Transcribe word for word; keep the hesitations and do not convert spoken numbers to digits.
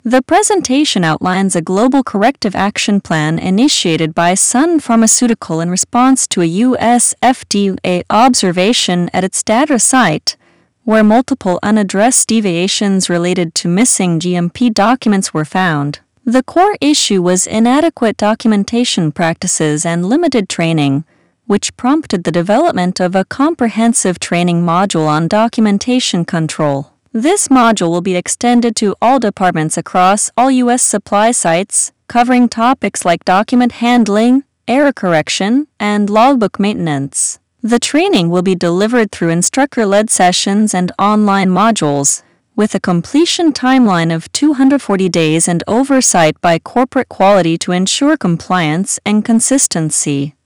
The presentation outlines a global corrective action plan initiated by Sun Pharmaceutical in response to a U S F D A observation at its data site, where multiple unaddressed deviations related to missing G M P documents were found. The core issue was inadequate documentation practices and limited training, which prompted the development of a comprehensive training module on documentation control. This module will be extended to all departments across all U S supply sites, covering topics like document handling, error correction, and logbook maintenance. The training will be delivered through instructor-led sessions and online modules, with a completion timeline of two hundred forty days and oversight by corporate quality to ensure compliance and consistency.